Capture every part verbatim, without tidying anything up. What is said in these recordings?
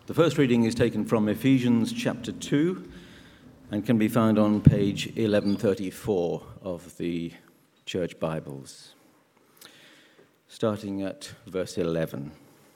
The first reading is taken from Ephesians chapter two and can be found on page eleven thirty-four of the Church Bibles, starting at verse eleven.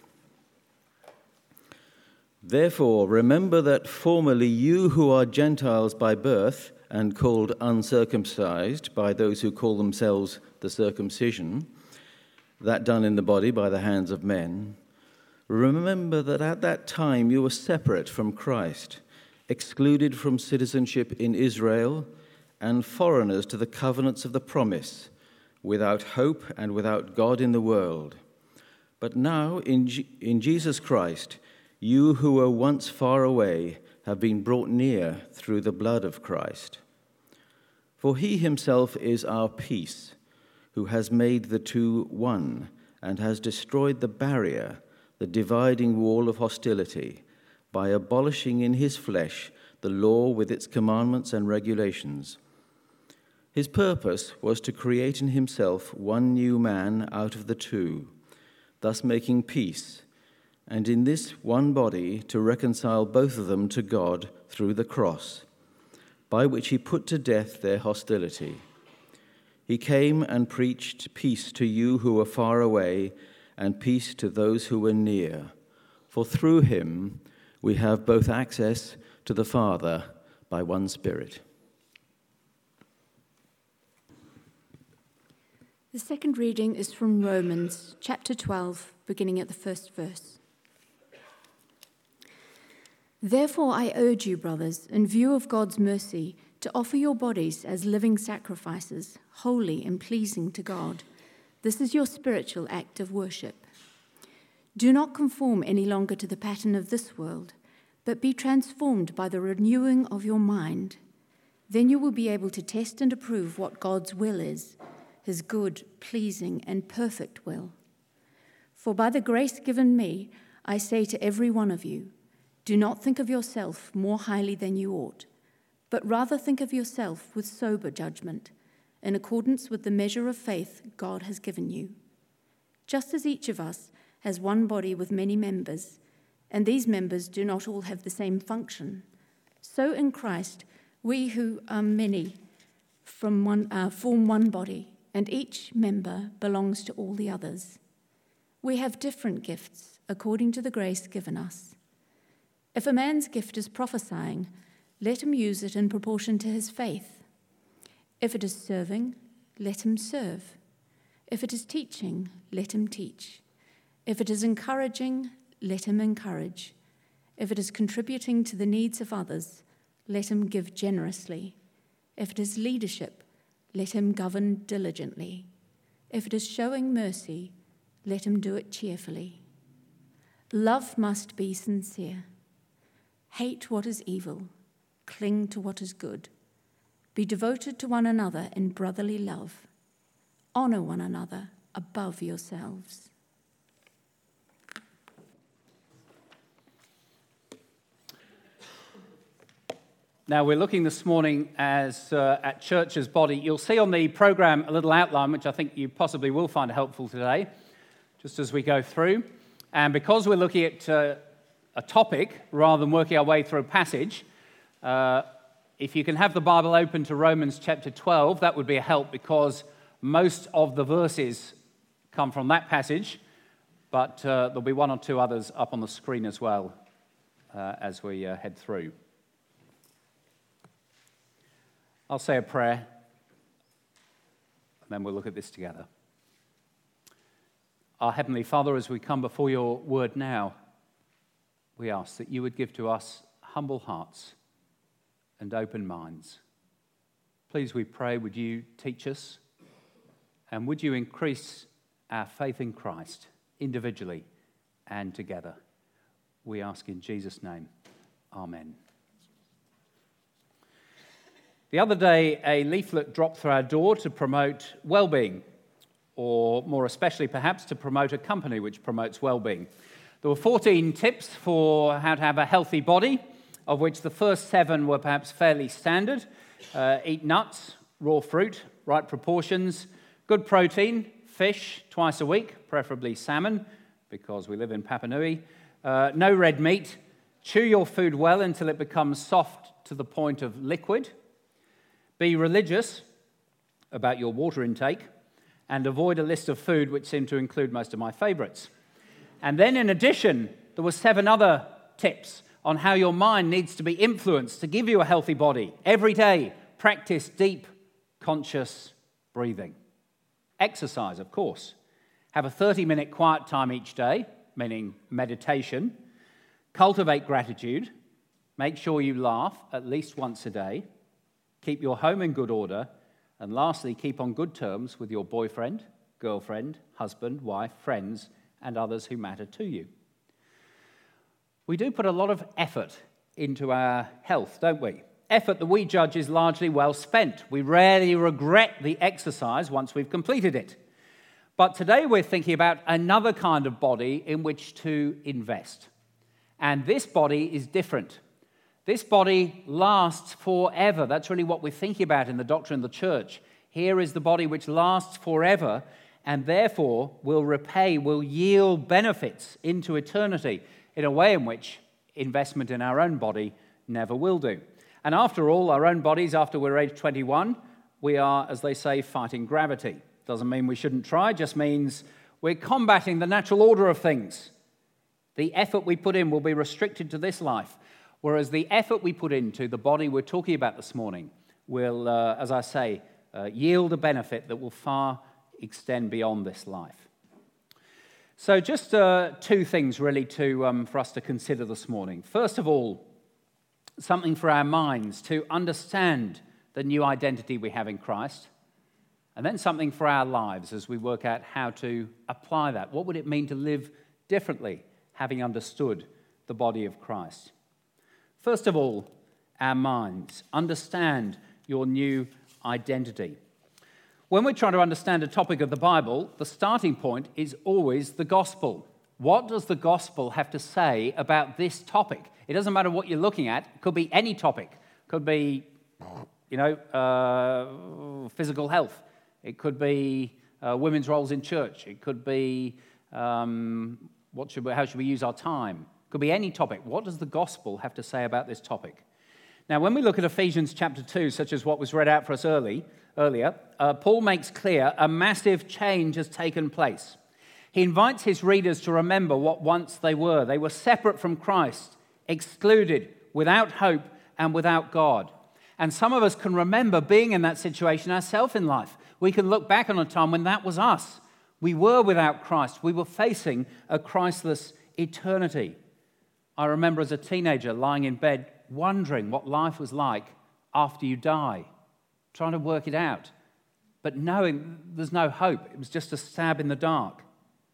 Therefore, remember that formerly you who are Gentiles by birth and called uncircumcised by those who call themselves the circumcision, that done in the body by the hands of men, remember that at that time you were separate from Christ, excluded from citizenship in Israel, and foreigners to the covenants of the promise, without hope and without God in the world. But now, in, G- in Jesus Christ, you who were once far away have been brought near through the blood of Christ. For he himself is our peace, who has made the two one, and has destroyed the barrier, the dividing wall of hostility, by abolishing in his flesh the law with its commandments and regulations. His purpose was to create in himself one new man out of the two, thus making peace, and in this one body to reconcile both of them to God through the cross, by which he put to death their hostility. He came and preached peace to you who were far away, and peace to those who were near. For through him we have both access to the Father by one Spirit. The second reading is from Romans chapter twelve, beginning at the first verse. Therefore I urge you, brothers, in view of God's mercy, to offer your bodies as living sacrifices, holy and pleasing to God. This is your spiritual act of worship. Do not conform any longer to the pattern of this world, but be transformed by the renewing of your mind. Then you will be able to test and approve what God's will is, his good, pleasing, and perfect will. For by the grace given me, I say to every one of you, do not think of yourself more highly than you ought, but rather think of yourself with sober judgment, in accordance with the measure of faith God has given you. Just as each of us has one body with many members, and these members do not all have the same function, so in Christ we who are many from one, uh, form one body, and each member belongs to all the others. We have different gifts according to the grace given us. If a man's gift is prophesying, let him use it in proportion to his faith. If it is serving, let him serve. If it is teaching, let him teach. If it is encouraging, let him encourage. If it is contributing to the needs of others, let him give generously. If it is leadership, let him govern diligently. If it is showing mercy, let him do it cheerfully. Love must be sincere. Hate what is evil. Cling to what is good. Be devoted to one another in brotherly love. Honor one another above yourselves. Now, we're looking this morning as uh, at church as body. You'll see on the program a little outline, which I think you possibly will find helpful today, just as we go through. And because we're looking at uh, a topic rather than working our way through a passage, uh, if you can have the Bible open to Romans chapter twelve, that would be a help, because most of the verses come from that passage, but uh, there'll be one or two others up on the screen as well uh, as we uh, head through. I'll say a prayer, and then we'll look at this together. Our Heavenly Father, as we come before your word now, we ask that you would give to us humble hearts and open minds. Please, we pray, would you teach us, and would you increase our faith in Christ individually and together? We ask in Jesus' name. Amen. The other day, a leaflet dropped through our door to promote well-being, or more especially perhaps to promote a company which promotes well-being. There were fourteen tips for how to have a healthy body, of which the first seven were perhaps fairly standard. Uh, eat nuts, raw fruit, right proportions, good protein, fish twice a week, preferably salmon, because we live in Papanui, uh, no red meat, Chew your food well until it becomes soft to the point of liquid. Be religious about your water intake, and avoid a list of food which seem to include most of my favorites. And then in addition, there were seven other tips on how your mind needs to be influenced to give you a healthy body. Every day, practice deep, conscious breathing. Exercise, of course. Have a thirty-minute quiet time each day, meaning meditation. Cultivate gratitude. Make sure you laugh at least once a day. Keep your home in good order. And lastly, keep on good terms with your boyfriend, girlfriend, husband, wife, friends, and others who matter to you. We do put a lot of effort into our health, don't we? Effort that we judge is largely well spent. We rarely regret the exercise once we've completed it. But today we're thinking about another kind of body in which to invest. And this body is different. This body lasts forever. That's really what we're thinking about in the doctrine of the church. Here is the body which lasts forever and therefore will repay, will yield benefits into eternity in a way in which investment in our own body never will do. And after all, our own bodies, after we're age twenty-one, we are, as they say, fighting gravity. Doesn't mean we shouldn't try, just means we're combating the natural order of things. The effort we put in will be restricted to this life. Whereas the effort we put into the body we're talking about this morning will, uh, as I say, uh, yield a benefit that will far extend beyond this life. So just uh, two things really to um, for us to consider this morning. First of all, something for our minds to understand the new identity we have in Christ. And then something for our lives as we work out how to apply that. What would it mean to live differently, having understood the body of Christ? First of all, our minds. Understand your new identity. When we're trying to understand a topic of the Bible, the starting point is always the gospel. What does the gospel have to say about this topic? It doesn't matter what you're looking at. It could be any topic. It could be, you know, uh, physical health. It could be uh, women's roles in church. It could be um, what should we, how should we use our time? Could be any topic. What does the gospel have to say about this topic? Now, when we look at Ephesians chapter two, such as what was read out for us early, earlier, uh, Paul makes clear a massive change has taken place. He invites his readers to remember what once they were. They were separate from Christ, excluded, without hope, and without God. And some of us can remember being in that situation ourselves in life. We can look back on a time when that was us. We were without Christ. We were facing a Christless eternity. I remember as a teenager lying in bed wondering what life was like after you die, trying to work it out, but knowing there's no hope. It was just a stab in the dark.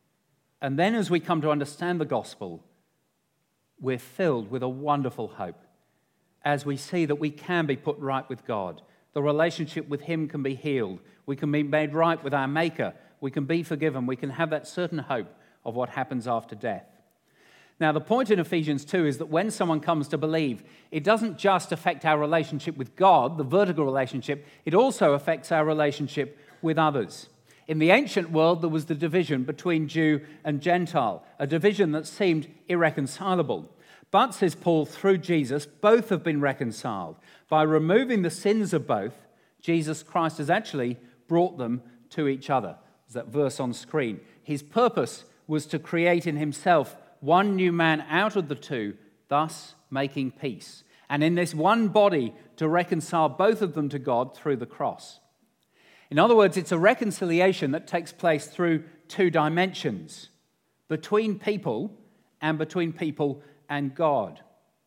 And then as we come to understand the gospel, we're filled with a wonderful hope as we see that we can be put right with God. The relationship with him can be healed. We can be made right with our Maker. We can be forgiven. We can have that certain hope of what happens after death. Now, the point in Ephesians two is that when someone comes to believe, it doesn't just affect our relationship with God, the vertical relationship, it also affects our relationship with others. In the ancient world, there was the division between Jew and Gentile, a division that seemed irreconcilable. But, says Paul, through Jesus, both have been reconciled. By removing the sins of both, Jesus Christ has actually brought them to each other. There's that verse on screen. His purpose was to create in himself one new man out of the two, thus making peace. And in this one body to reconcile both of them to God through the cross. In other words, it's a reconciliation that takes place through two dimensions, between people and between people and God.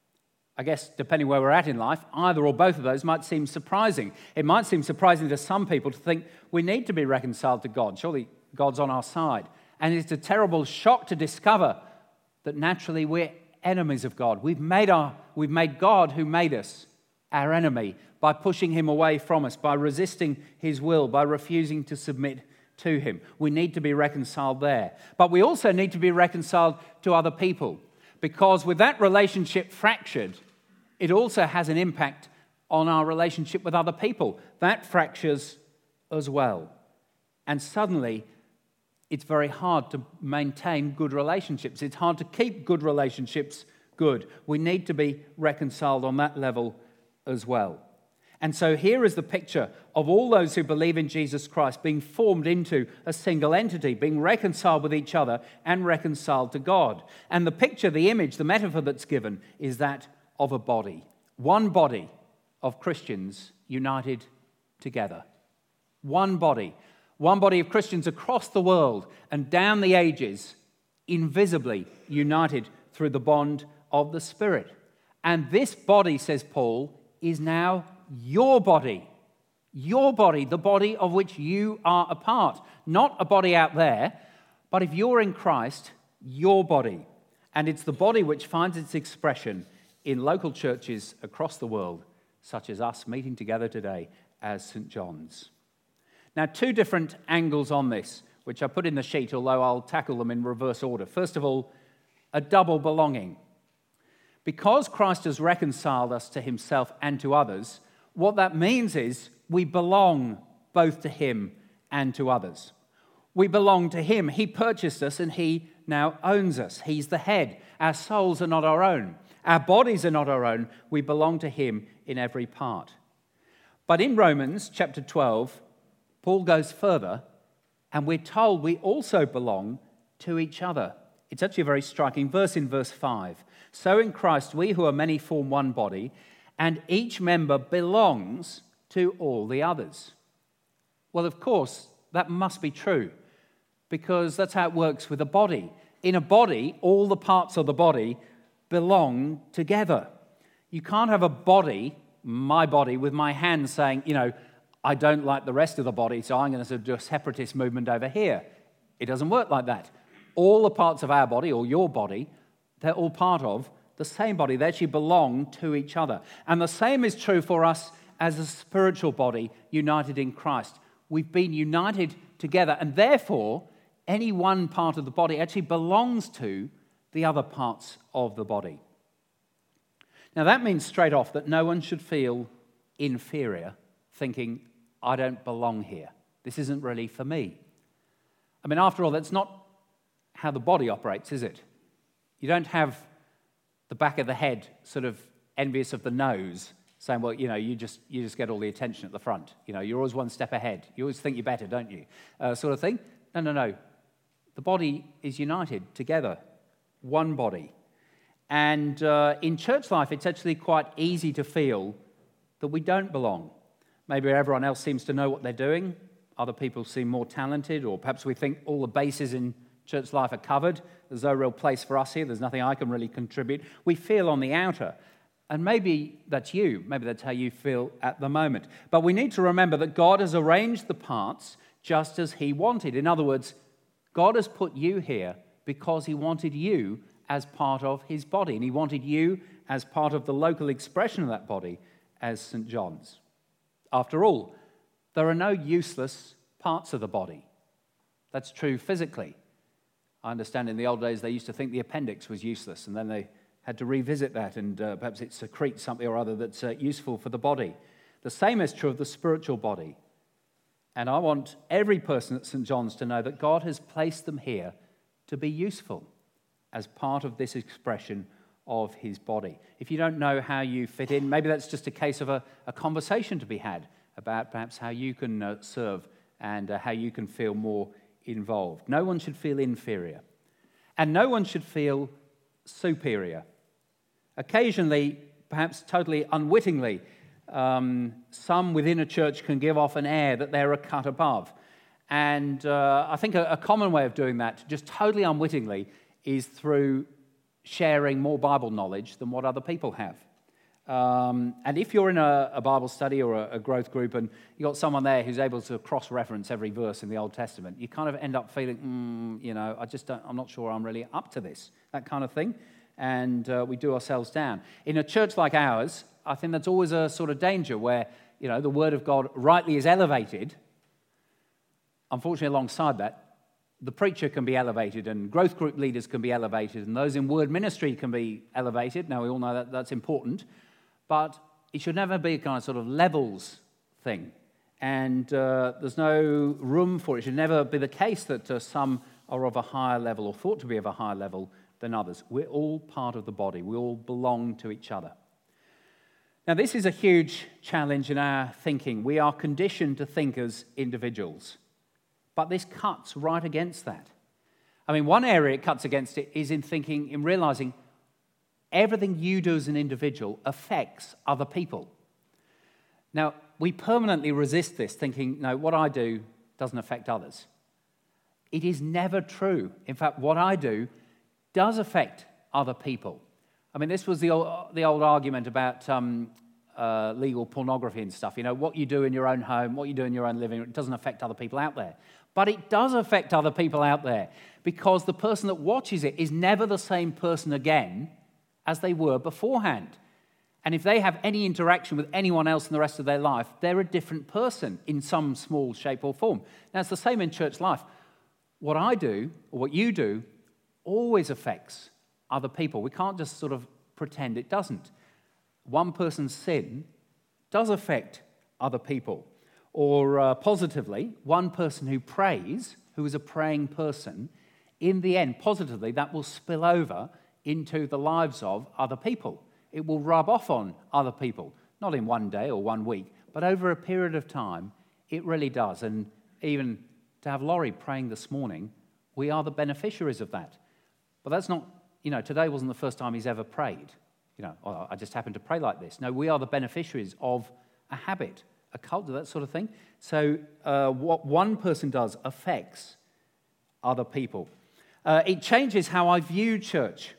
I guess, depending where we're at in life, either or both of those might seem surprising. It might seem surprising to some people to think we need to be reconciled to God. Surely God's on our side. And it's a terrible shock to discover that naturally we're enemies of God. We've made our, we've made God, who made us, our enemy by pushing him away from us, by resisting his will, by refusing to submit to him. We need to be reconciled there. But we also need to be reconciled to other people, because with that relationship fractured, it also has an impact on our relationship with other people. That fractures as well. And suddenly, it's very hard to maintain good relationships. It's hard to keep good relationships good. We need to be reconciled on that level as well. And so here is the picture of all those who believe in Jesus Christ being formed into a single entity, being reconciled with each other and reconciled to God. And the picture, the image, the metaphor that's given is that of a body. One body of Christians united together. One body. One body of Christians across the world and down the ages, invisibly united through the bond of the Spirit. And this body, says Paul, is now your body. Your body, the body of which you are a part. Not a body out there, but if you're in Christ, your body. And it's the body which finds its expression in local churches across the world, such as us meeting together today as Saint John's. Now, two different angles on this, which I put in the sheet, although I'll tackle them in reverse order. First of all, a double belonging. Because Christ has reconciled us to himself and to others, what that means is we belong both to him and to others. We belong to him. He purchased us and he now owns us. He's the head. Our souls are not our own. Our bodies are not our own. We belong to him in every part. But in Romans chapter twelve, Paul goes further, and we're told we also belong to each other. It's actually a very striking verse in verse five. So in Christ, we who are many form one body, and each member belongs to all the others. Well, of course, that must be true, because that's how it works with a body. In a body, all the parts of the body belong together. You can't have a body, my body, with my hand saying, you know, I don't like the rest of the body, so I'm going to sort of do a separatist movement over here. It doesn't work like that. All the parts of our body, or your body, they're all part of the same body. They actually belong to each other. And the same is true for us as a spiritual body united in Christ. We've been united together, and therefore, any one part of the body actually belongs to the other parts of the body. Now, that means straight off that no one should feel inferior, thinking, I don't belong here. This isn't really for me. I mean, after all, that's not how the body operates, is it? You don't have the back of the head sort of envious of the nose, saying, well, you know, you just you just get all the attention at the front. You know, you're always one step ahead. You always think you're better, don't you? Uh, sort of thing. No, no, no. The body is united together, one body. And uh, in church life, it's actually quite easy to feel that we don't belong. Maybe everyone else seems to know what they're doing. Other people seem more talented, or perhaps we think all the bases in church life are covered. There's no real place for us here. There's nothing I can really contribute. We feel on the outer. And maybe that's you. Maybe that's how you feel at the moment. But we need to remember that God has arranged the parts just as he wanted. In other words, God has put you here because he wanted you as part of his body. And he wanted you as part of the local expression of that body as Saint John's. After all, there are no useless parts of the body. That's true physically. I understand in the old days they used to think the appendix was useless, and then they had to revisit that, and uh, perhaps it secretes something or other that's uh, useful for the body. The same is true of the spiritual body. And I want every person at Saint John's to know that God has placed them here to be useful as part of this expression of his body. If you don't know how you fit in, maybe that's just a case of a, a conversation to be had about perhaps how you can uh, serve and uh, how you can feel more involved. No one should feel inferior. And no one should feel superior. Occasionally, perhaps totally unwittingly, um, some within a church can give off an air that they're a cut above. And uh, I think a, a common way of doing that, just totally unwittingly, is through sharing more Bible knowledge than what other people have. Um, and if you're in a, a Bible study or a, a growth group and you've got someone there who's able to cross-reference every verse in the Old Testament, you kind of end up feeling, mm, you know, I just don't, I'm not sure I'm really up to this, that kind of thing. And uh, we do ourselves down. In a church like ours, I think that's always a sort of danger where, you know, the Word of God rightly is elevated. Unfortunately, alongside that, the preacher can be elevated, and growth group leaders can be elevated, and those in word ministry can be elevated. Now, we all know that that's important, but it should never be a kind of sort of levels thing. And uh, there's no room for it. It should never be the case that uh, some are of a higher level or thought to be of a higher level than others. We're all part of the body. We all belong to each other. Now, this is a huge challenge in our thinking. We are conditioned to think as individuals, but this cuts right against that. I mean, one area it cuts against it is in thinking, in realizing everything you do as an individual affects other people. Now, we permanently resist this, thinking, no, what I do doesn't affect others. It is never true. In fact, what I do does affect other people. I mean, this was the old, the old argument about um, uh, legal pornography and stuff. You know, what you do in your own home, what you do in your own living room, it doesn't affect other people out there. But it does affect other people out there, because the person that watches it is never the same person again as they were beforehand. And if they have any interaction with anyone else in the rest of their life, they're a different person in some small shape or form. Now, it's the same in church life. What I do, or what you do, always affects other people. We can't just sort of pretend it doesn't. One person's sin does affect other people. Or uh, positively, one person who prays, who is a praying person, in the end, positively, that will spill over into the lives of other people. It will rub off on other people, not in one day or one week, but over a period of time, it really does. And even to have Laurie praying this morning, we are the beneficiaries of that. But that's not, you know, today wasn't the first time he's ever prayed. You know, oh, I just happened to pray like this. No, we are the beneficiaries of a habit, a culture, that sort of thing. So uh, what one person does affects other people. Uh, it changes how I view church.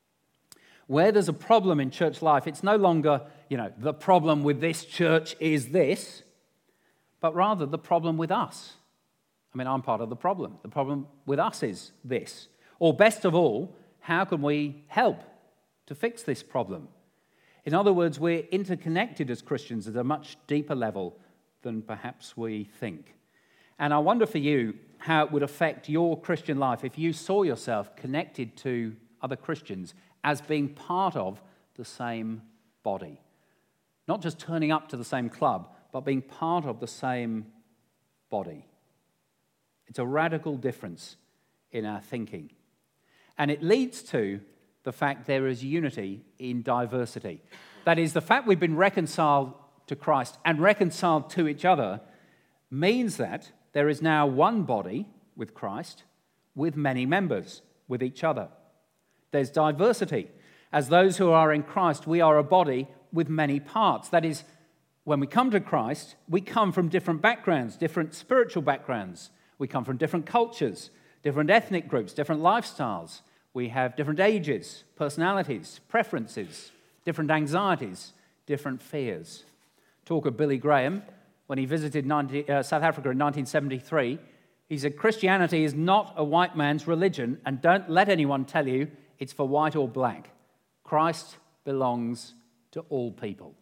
Where there's a problem in church life, it's no longer, you know, the problem with this church is this, but rather the problem with us. I mean, I'm part of the problem. The problem with us is this. Or best of all, how can we help to fix this problem? In other words, we're interconnected as Christians at a much deeper level than perhaps we think. And I wonder for you how it would affect your Christian life if you saw yourself connected to other Christians as being part of the same body. Not just turning up to the same club, but being part of the same body. It's a radical difference in our thinking. And it leads to the fact there is unity in diversity. That is, the fact we've been reconciled to Christ and reconciled to each other means that there is now one body with Christ, with many members, with each other. There's diversity. As those who are in Christ, we are a body with many parts. That is, when we come to Christ, we come from different backgrounds, different spiritual backgrounds. We come from different cultures, different ethnic groups, different lifestyles. We have different ages, personalities, preferences, different anxieties, different fears. Talk of Billy Graham, when he visited ninety, uh, South Africa in nineteen seventy-three, he said, Christianity is not a white man's religion, and don't let anyone tell you it's for white or black. Christ belongs to all people.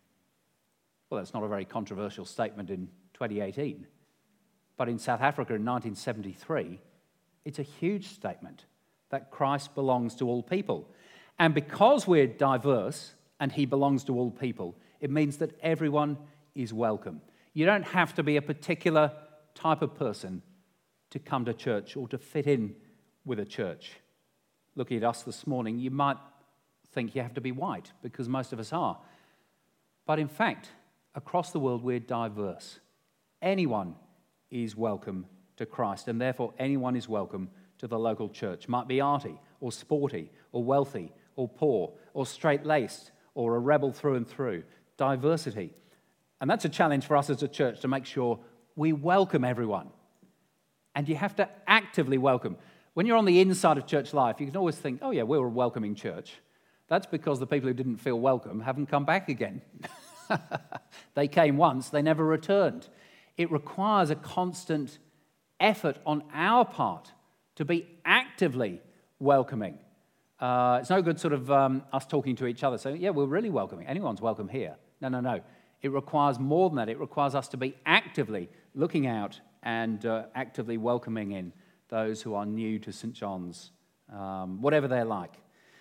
Well, that's not a very controversial statement in twenty eighteen. But in South Africa in nineteen seventy-three, it's a huge statement that Christ belongs to all people. And because we're diverse and he belongs to all people, it means that everyone is welcome. You don't have to be a particular type of person to come to church or to fit in with a church. Looking at us this morning, you might think you have to be white, because most of us are. But in fact, across the world, we're diverse. Anyone is welcome to Christ, and therefore anyone is welcome to the local church. Might be arty, or sporty, or wealthy, or poor, or straight-laced, or a rebel through and through. Diversity. And that's a challenge for us as a church, to make sure we welcome everyone. And you have to actively welcome. When you're on the inside of church life, you can always think, oh yeah, we're a welcoming church. That's because the people who didn't feel welcome haven't come back again. They came once, they never returned. It requires a constant effort on our part to be actively welcoming. Uh, it's no good sort of um, us talking to each other saying, yeah, we're really welcoming. Anyone's welcome here. No, no, no. It requires more than that. It requires us to be actively looking out and uh, actively welcoming in those who are new to Saint John's, um, whatever they're like.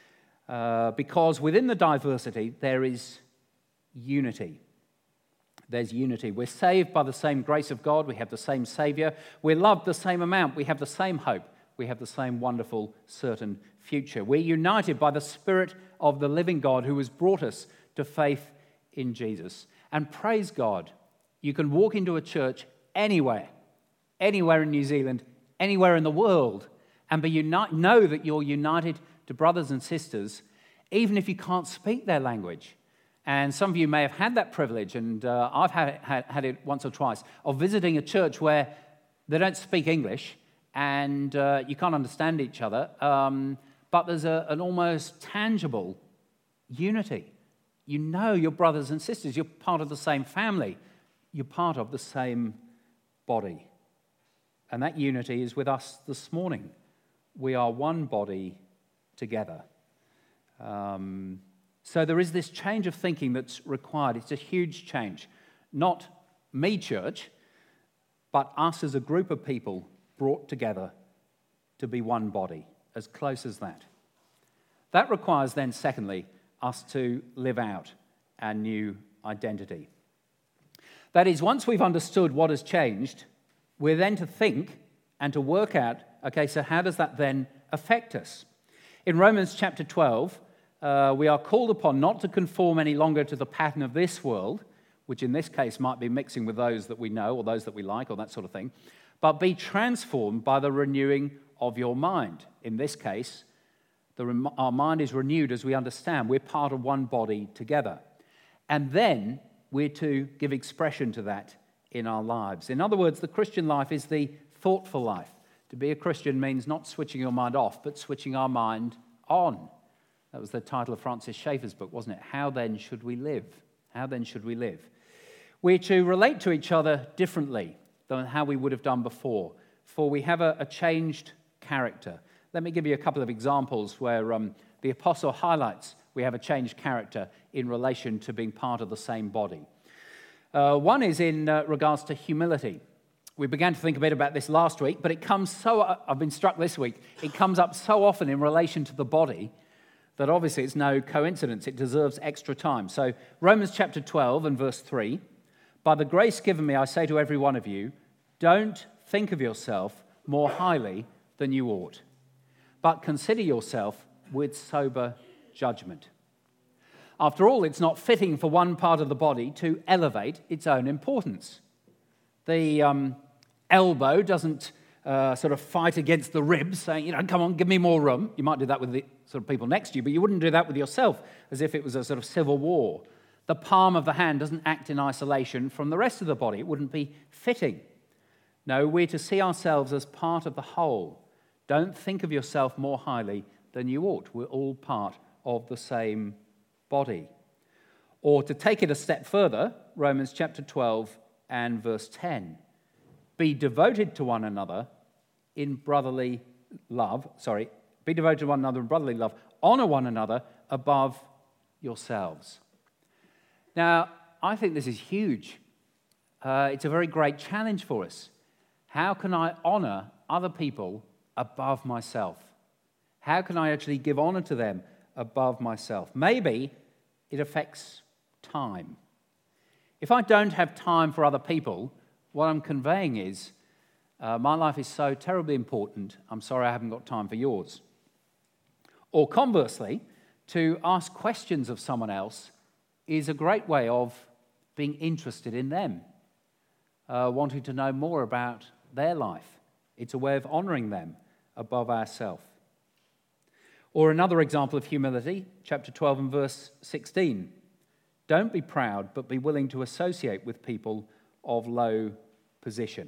Uh, because within the diversity, there is unity. There's unity. We're saved by the same grace of God. We have the same Savior. We're loved the same amount. We have the same hope. we have the same wonderful, certain future. We're united by the Spirit of the living God who has brought us to faith in Jesus. And praise God, you can walk into a church anywhere, anywhere in New Zealand, anywhere in the world, and be uni- know that you're united to brothers and sisters, even if you can't speak their language. And some of you may have had that privilege, and uh, I've had, had, had it once or twice, of visiting a church where they don't speak English, and uh, you can't understand each other, um, but there's a, an almost tangible unity. You know your brothers and sisters. You're part of the same family. You're part of the same body. And that unity is with us this morning. We are one body together. Um, so there is this change of thinking that's required. It's a huge change. Not me, church, but us as a group of people brought together to be one body, as close as that. That requires then, secondly, us to live out our new identity. That is, once we've understood what has changed, we're then to think and to work out, okay, so how does that then affect us? In Romans chapter twelve, uh, we are called upon not to conform any longer to the pattern of this world, which in this case might be mixing with those that we know or those that we like or that sort of thing, but be transformed by the renewing of your mind. In this case, the, our mind is renewed as we understand we're part of one body together. And then we're to give expression to that in our lives. In other words, the Christian life is the thoughtful life. To be a Christian means not switching your mind off, but switching our mind on. That was the title of Francis Schaeffer's book, wasn't it? How then should we live? How then should we live? We're to relate to each other differently than how we would have done before, for we have a, a changed character. Let me give you a couple of examples where um, the apostle highlights we have a changed character in relation to being part of the same body. Uh, one is in uh, regards to humility. We began to think a bit about this last week, but it comes so, uh, I've been struck this week, it comes up so often in relation to the body that obviously it's no coincidence, it deserves extra time. So Romans chapter twelve and verse three, by the grace given me, I say to every one of you, don't think of yourself more highly than you ought, but consider yourself with sober judgment. After all, it's not fitting for one part of the body to elevate its own importance. The um, elbow doesn't uh, sort of fight against the ribs, saying, you know, come on, give me more room. You might do that with the sort of people next to you, but you wouldn't do that with yourself as if it was a sort of civil war. The palm of the hand doesn't act in isolation from the rest of the body. It wouldn't be fitting. No, we're to see ourselves as part of the whole. Don't think of yourself more highly than you ought. We're all part of the same body. Or to take it a step further, Romans chapter twelve and verse ten. Be devoted to one another in brotherly love. Sorry, be devoted to one another in brotherly love. Honor one another above yourselves. Now, I think this is huge. Uh, it's a very great challenge for us. How can I honor other people above myself? How can I actually give honor to them above myself? Maybe it affects time. If I don't have time for other people, what I'm conveying is, uh, my life is so terribly important, I'm sorry I haven't got time for yours. Or conversely, to ask questions of someone else is a great way of being interested in them, uh, wanting to know more about their life. It's a way of honoring them above ourselves. Or another example of humility, chapter twelve and verse sixteen. Don't be proud, but be willing to associate with people of low position.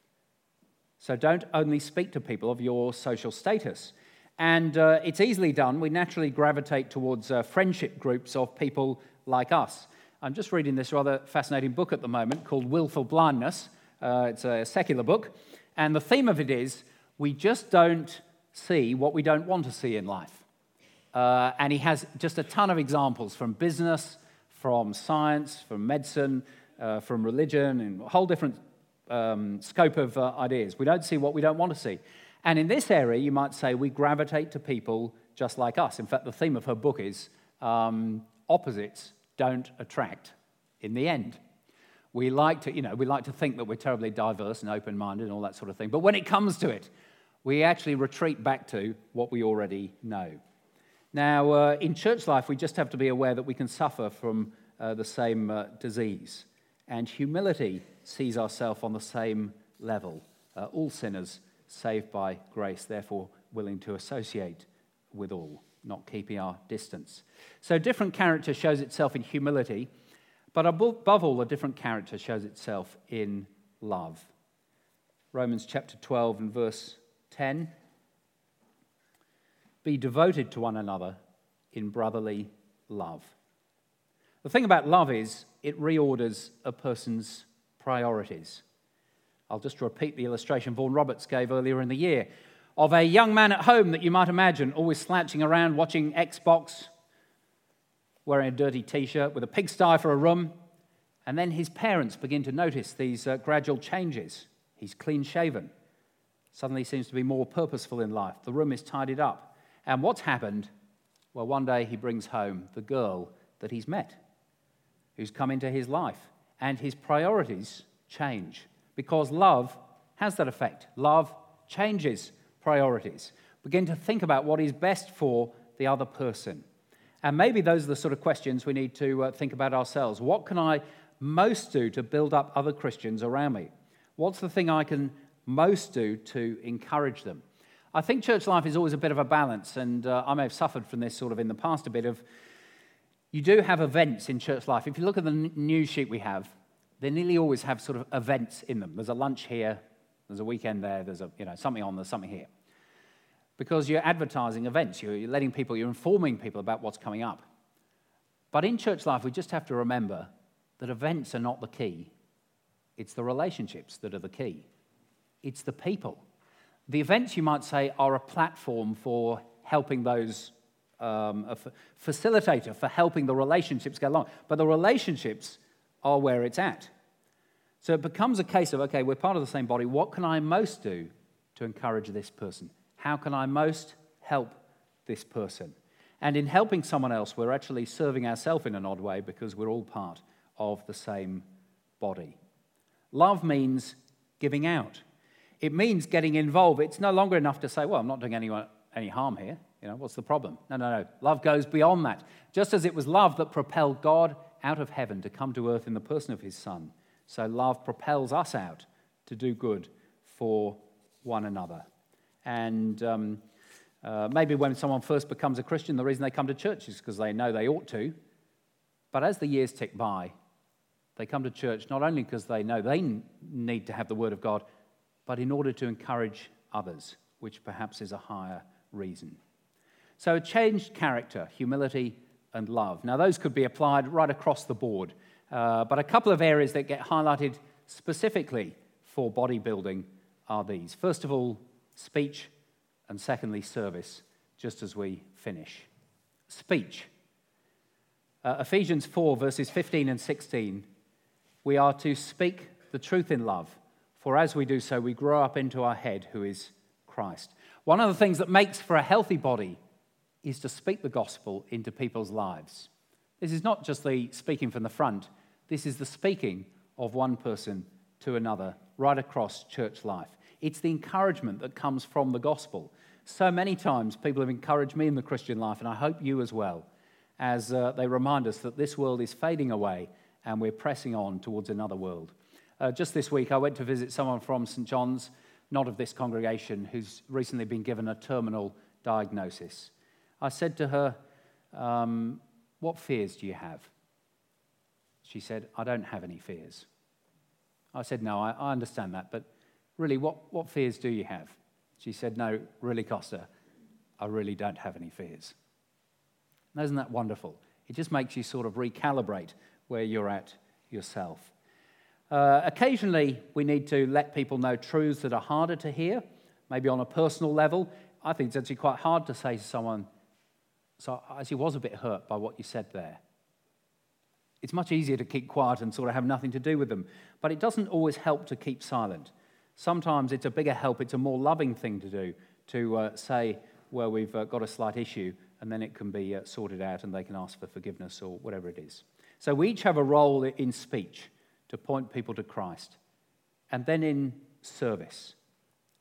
So don't only speak to people of your social status. And uh, it's easily done. We naturally gravitate towards uh, friendship groups of people like us. I'm just reading this rather fascinating book at the moment called Willful Blindness. Uh, it's a secular book. And the theme of it is, we just don't see what we don't want to see in life. Uh, and he has just a ton of examples from business, from science, from medicine, uh, from religion, and a whole different um, scope of uh, ideas. We don't see what we don't want to see. And in this area, you might say we gravitate to people just like us. In fact, the theme of her book is um, opposites don't attract in the end. We like to, you know, we like to think that we're terribly diverse and open-minded and all that sort of thing. But when it comes to it, We actually retreat back to what we already know. Now, uh, in church life, we just have to be aware that we can suffer from uh, the same uh, disease. And humility sees ourselves on the same level. Uh, all sinners saved by grace, therefore willing to associate with all, not keeping our distance. So different character shows itself in humility, but above all, a different character shows itself in love. Romans chapter twelve and verse ten. Be devoted to one another in brotherly love. The thing about love is it reorders a person's priorities. I'll just repeat the illustration Vaughan Roberts gave earlier in the year of a young man at home that you might imagine always slouching around watching Xbox, wearing a dirty t-shirt with a pigsty for a room, and then his parents begin to notice these uh, gradual changes. He's clean-shaven. Suddenly seems to be more purposeful in life. The room is tidied up. And what's happened? Well, one day he brings home the girl that he's met, who's come into his life, and his priorities change. Because love has that effect. Love changes priorities. Begin to think about what is best for the other person. And maybe those are the sort of questions we need to uh, think about ourselves. What can I most do to build up other Christians around me? What's the thing I can most do to encourage them? I think church life is always a bit of a balance, and uh, I may have suffered from this sort of in the past a bit of, you do have events in church life. If you look at the n- news sheet we have, they nearly always have sort of events in them. There's a lunch here, there's a weekend there, there's a, you know, something on, there's something here. Because you're advertising events, you're, you're letting people, you're informing people about what's coming up. But in church life, we just have to remember that events are not the key. It's the relationships that are the key. It's the people. The events, you might say, are a platform for helping those, um, a f- facilitator for helping the relationships go along. But the relationships are where it's at. So it becomes a case of, okay, we're part of the same body. What can I most do to encourage this person? How can I most help this person? And in helping someone else, we're actually serving ourselves in an odd way because we're all part of the same body. Love means giving out. It means getting involved. It's no longer enough to say, well, I'm not doing anyone any harm here. You know, what's the problem? No, no, no. Love goes beyond that. Just as it was love that propelled God out of heaven to come to earth in the person of his Son, so love propels us out to do good for one another. And um, uh, maybe when someone first becomes a Christian, the reason they come to church is because they know they ought to. But as the years tick by, they come to church not only because they know they need to have the Word of God, but in order to encourage others, which perhaps is a higher reason. So a changed character, humility and love. Now those could be applied right across the board, uh, but a couple of areas that get highlighted specifically for bodybuilding are these. First of all, speech, and secondly, service, just as we finish. Speech. Uh, Ephesians four, verses fifteen and sixteen, we are to speak the truth in love, for as we do so, we grow up into our head, who is Christ. One of the things that makes for a healthy body is to speak the gospel into people's lives. This is not just the speaking from the front. This is the speaking of one person to another right across church life. It's the encouragement that comes from the gospel. So many times people have encouraged me in the Christian life, and I hope you as well, as uh, they remind us that this world is fading away and we're pressing on towards another world. Uh, just this week, I went to visit someone from Saint John's, not of this congregation, who's recently been given a terminal diagnosis. I said to her, um, what fears do you have? She said, I don't have any fears. I said, no, I, I understand that, but really, what, what fears do you have? She said, no, really, Costa, I really don't have any fears. And isn't that wonderful? It just makes you sort of recalibrate where you're at yourself. Uh, occasionally, we need to let people know truths that are harder to hear, maybe on a personal level. I think it's actually quite hard to say to someone, so I actually was a bit hurt by what you said there. It's much easier to keep quiet and sort of have nothing to do with them, but it doesn't always help to keep silent. Sometimes it's a bigger help, it's a more loving thing to do, to uh, say where we've uh, got a slight issue, and then it can be uh, sorted out and they can ask for forgiveness or whatever it is. So we each have a role in speech to point people to Christ. And then in service,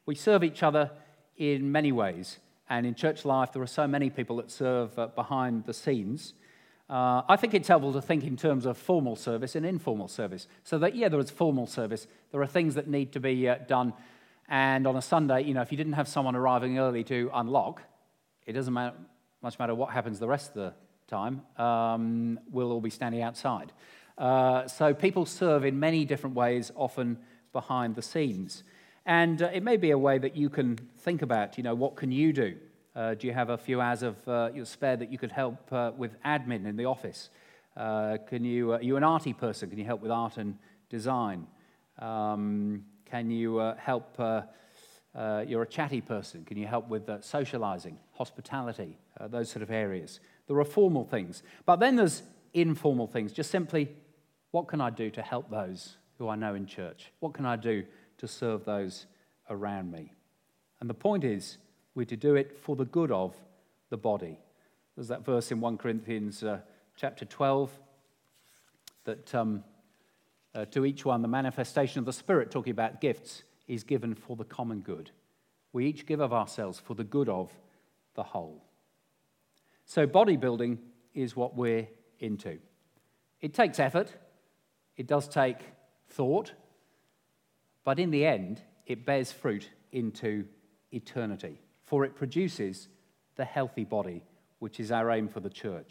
We serve each other in many ways, and in church life there are so many people that serve uh, behind the scenes. Uh, I think it's helpful to think in terms of formal service and informal service, so that, yeah, there is formal service. There are things that need to be uh, done, and on a Sunday, you know, if you didn't have someone arriving early to unlock, it doesn't matter, much matter what happens the rest of the time. Um, we'll all be standing outside. Uh, so people serve in many different ways, often behind the scenes. And uh, it may be a way that you can think about, you know, what can you do? Uh, do you have a few hours of uh, your spare that you could help uh, with admin in the office? Uh, can you, uh, are you an arty person? Can you help with art and design? Um, can you uh, help, uh, uh, you're a chatty person, can you help with uh, socializing, hospitality, uh, those sort of areas? There are formal things. But then there's informal things, just simply, what can I do to help those who I know in church? What can I do to serve those around me? And the point is, we're to do it for the good of the body. There's that verse in First Corinthians uh, chapter twelve that um, uh, to each one the manifestation of the Spirit, talking about gifts, is given for the common good. We each give of ourselves for the good of the whole. So bodybuilding is what we're into. It takes effort. It does take thought. But in the end, it bears fruit into eternity. For it produces the healthy body, which is our aim for the church.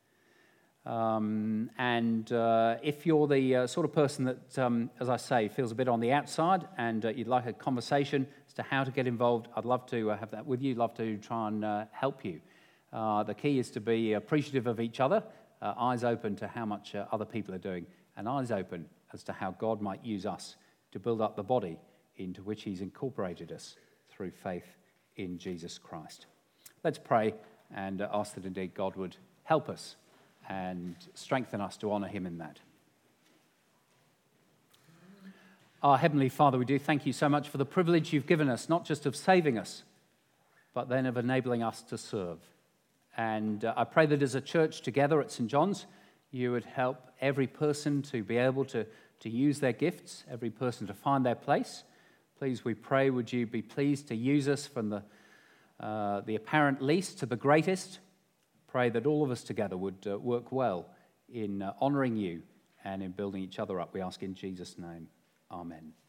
Um, and uh, if you're the uh, sort of person that, um, as I say, feels a bit on the outside and uh, you'd like a conversation as to how to get involved, I'd love to uh, have that with you. I'd love to try and uh, help you. Uh, the key is to be appreciative of each other, uh, eyes open to how much uh, other people are doing, and eyes open as to how God might use us to build up the body into which he's incorporated us through faith in Jesus Christ. Let's pray and uh, ask that indeed God would help us and strengthen us to honor him in that. Our Heavenly Father, we do thank you so much for the privilege you've given us, not just of saving us, but then of enabling us to serve. And uh, I pray that as a church together at Saint John's, you would help every person to be able to, to use their gifts, every person to find their place. Please, we pray, would you be pleased to use us from the, uh, the apparent least to the greatest. Pray that all of us together would uh, work well in uh, honoring you and in building each other up. We ask in Jesus' name. Amen.